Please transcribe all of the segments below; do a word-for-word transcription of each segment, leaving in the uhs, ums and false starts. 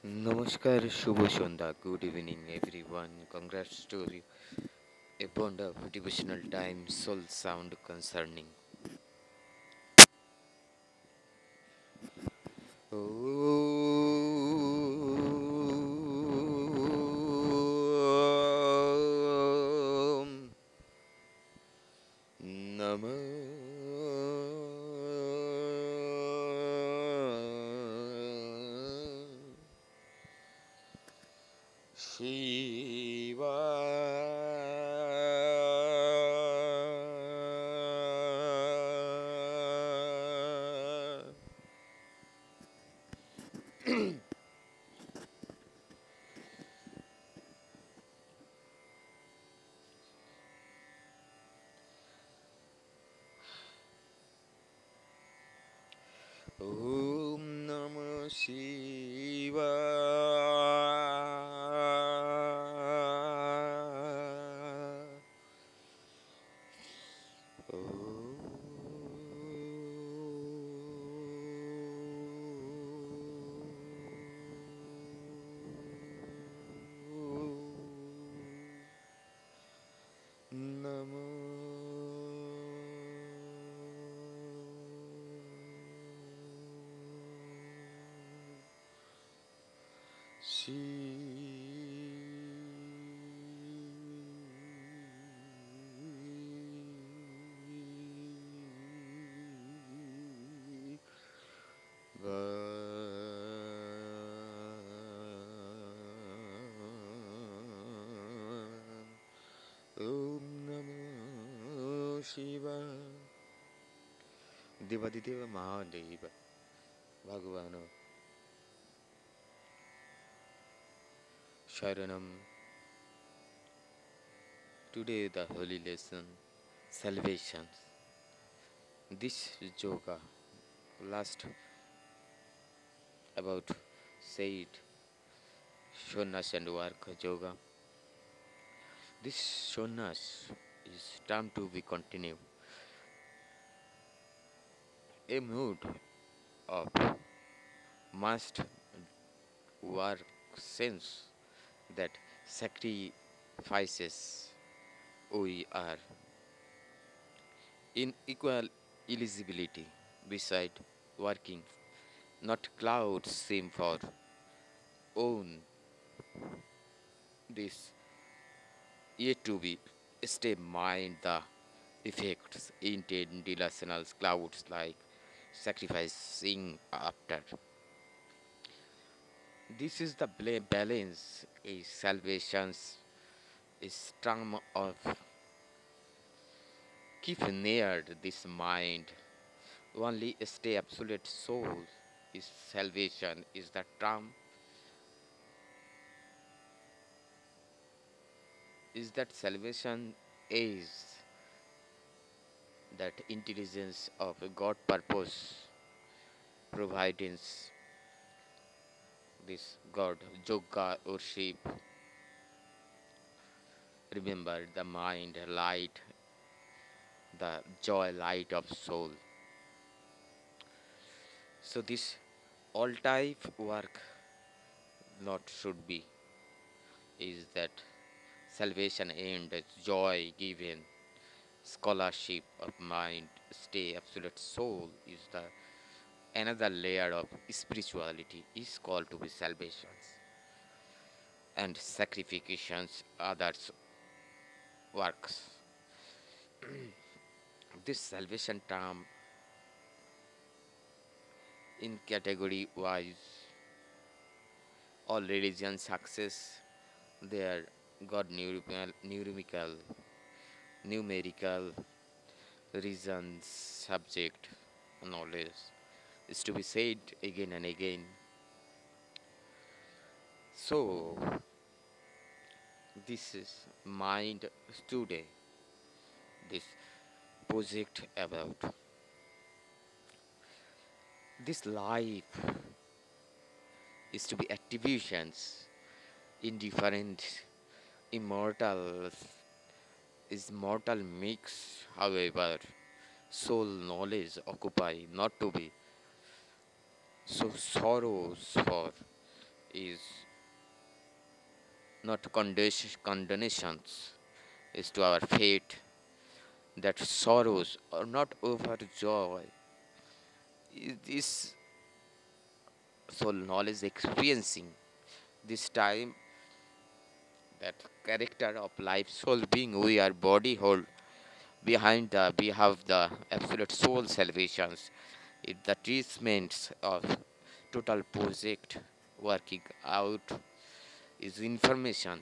Namaskar, Shubho Shonda. Good evening, everyone. Congrats to you. A bond of devotional time, soul sound concerning. Om Namah Shiva. Om Namah Shivaya. Om Namah Om Namah Shivaya. Devadideva Mahadeva Bhagavano Sharanam. Today the holy lesson salvation. This yoga last about said Shonas and work yoga. This Shonas is term to be continued. A mood of must work sense that sacrifices we are in equal eligibility beside working, not clouds seem for own this yet to be stay mind the effects intend relational clouds like sacrificing after. This is the bla- balance is salvation's is term of keep near this mind. Only stay absolute soul is salvation is the term is that salvation is that intelligence of God purpose providence this God yoga worship. Remember the mind light, the joy light of soul. So this all type work not should be is that salvation end joy given scholarship of mind stay absolute soul is the another layer of spirituality is called to be salvations and sacrifications others works. This salvation term in category wise all religion success their god numerical numerical numerical reasons subject knowledge is to be said again and again. So this is mind today this project about this life is to be attributions indifferent immortal is mortal mix however soul knowledge occupy not to be so sorrows for is not condemnation, condemnations, is to our fate, that sorrows are not over joy. Is this soul knowledge experiencing this time that character of life soul being we are body hold behind the we have the absolute soul salvations, it the treatments of total project working out is information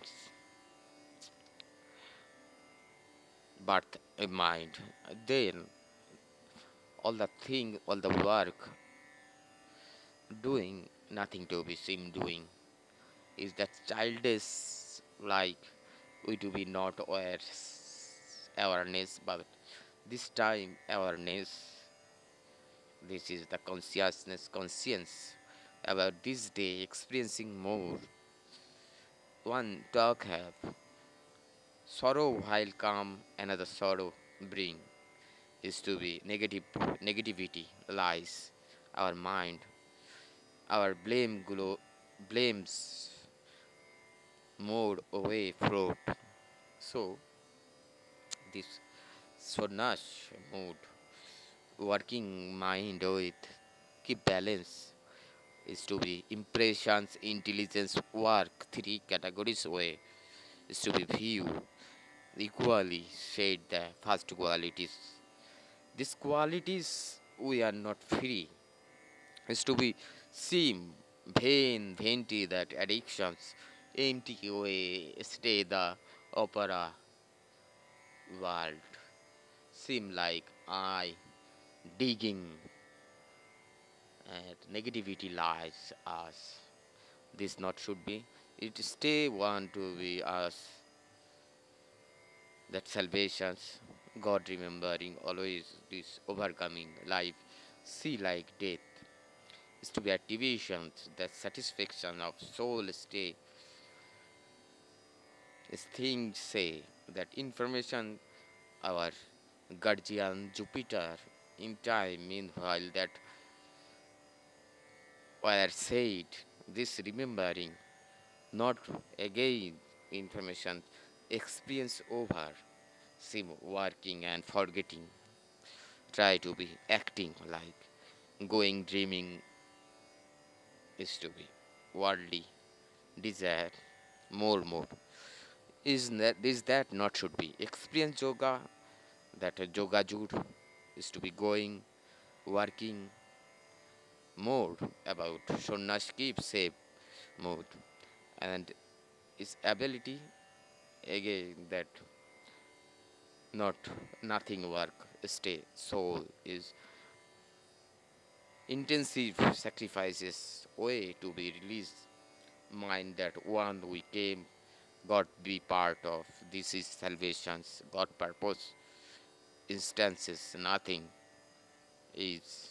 but a mind, then all the thing all the work doing nothing to be seen doing is that childish, like we do be not aware awareness, but this time awareness, this is the consciousness conscience about this day experiencing more. One talk have sorrow while calm, another sorrow bring is to be negative negativity lies our mind, our blame glow blames mode away fruit. So this Swarnash mood, working mind with keep balance is to be impressions, intelligence, work, three categories way is to be view equally said the first qualities. These qualities we are not free is to be seem vain, vanity that addictions, empty way stay the opera world seem like I digging and negativity lies us. This not should be. It stay want to be us that salvations, God remembering always this overcoming life, see like death is to be activations, the satisfaction of soul stay is things say that information our guardian Jupiter in time meanwhile that were said this remembering not again information experience over seem working and forgetting try to be acting like going dreaming is to be worldly desire more more is that is that not should be experience yoga that a yoga jude is to be going working more about Shonna's keep safe mode and its ability again that not nothing work stay soul is intensive sacrifices way to be released mind that one we came God be part of this is salvation's God purpose instances nothing is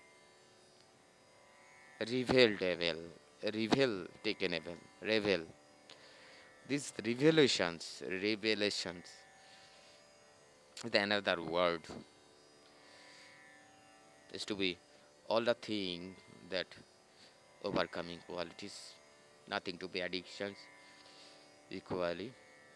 revealed evil reveal taken evil reveal these revelations revelations the another word is to be all the thing that overcoming qualities nothing to be addictions equally.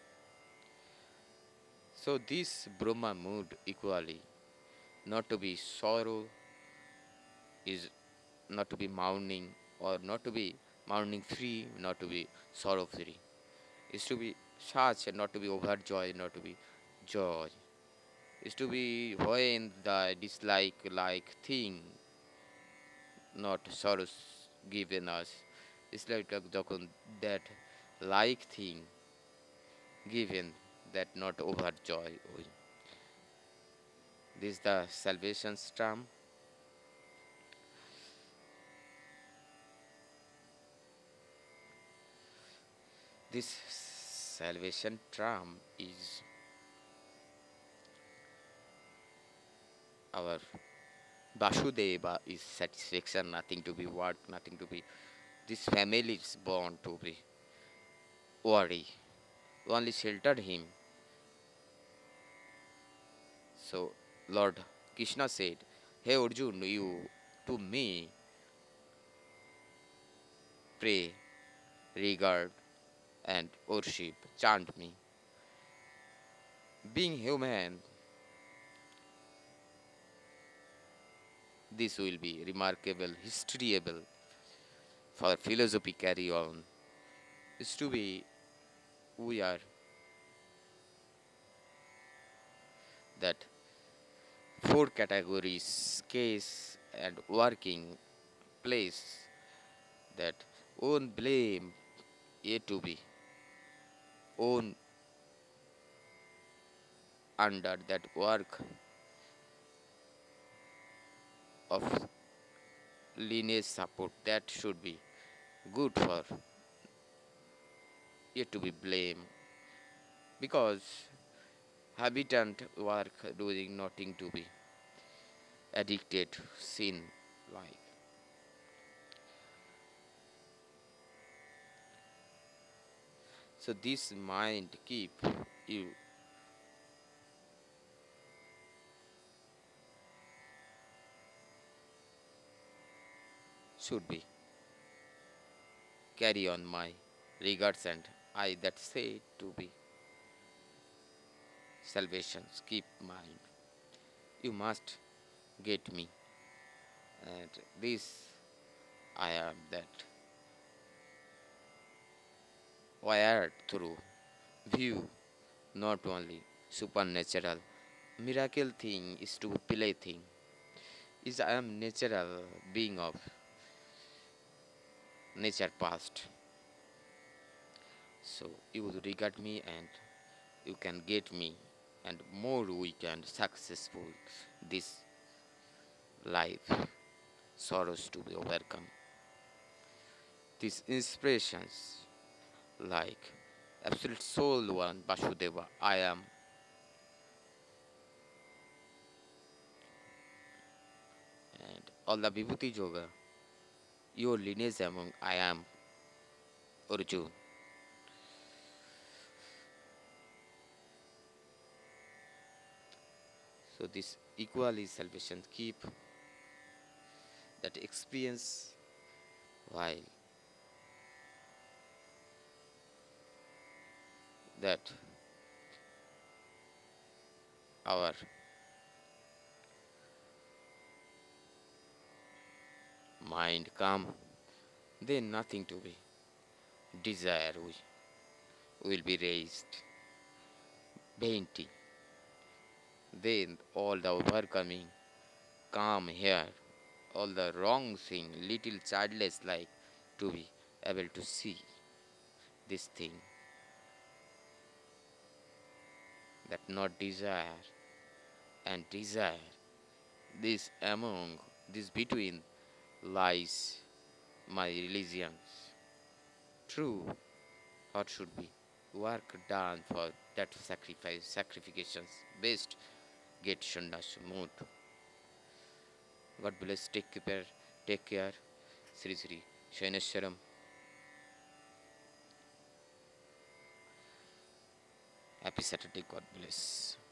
So this Brahma mood equally, not to be sorrow is not to be mourning or not to be mourning free, not to be sorrow free. Is to be such and not to be overjoyed, not to be joy. Is to be when the dislike like thing, not sorrows given us. It's like যখন that like thing given that not overjoy. This is the salvation term. This salvation term is our Vasudeva is satisfaction, nothing to be work, nothing to be. This family is born to be worry. Only sheltered him. So Lord Krishna said, "Hey Arjun, you to me pray. regard, and worship. Chant me. Being human, this will be remarkable, historyable for philosophy carry on. Is to be we are that four categories case and working place that own blame a to be own under that work of lineage support that should be good for a to be blame because habitant work doing nothing to be addicted sin like. So this mind keep you should be carry on my regards and I that say to be salvations keep mind. You must get me and this I am that wired through view not only supernatural miracle thing is to play thing is I am natural being of nature past. So you will regard me and you can get me and more we can successful this life sorrows to be overcome. These inspirations like absolute soul one Vasudeva I am and all the Vibhuti Yoga your lineage among I am Arjun. So this equally salvation keep that experience while that our mind calm, then nothing to be desire we will be raised. Dainty, then all the overcoming calm here, all the wrong thing, little childless like to be able to see this thing that not desire and desire this among this between lies my religions. True, what should be work done for that sacrifice sacrifications best get shandas mood. God bless. Take care. Take care. Sri Sri Shainaswaram. Happy Saturday. God bless.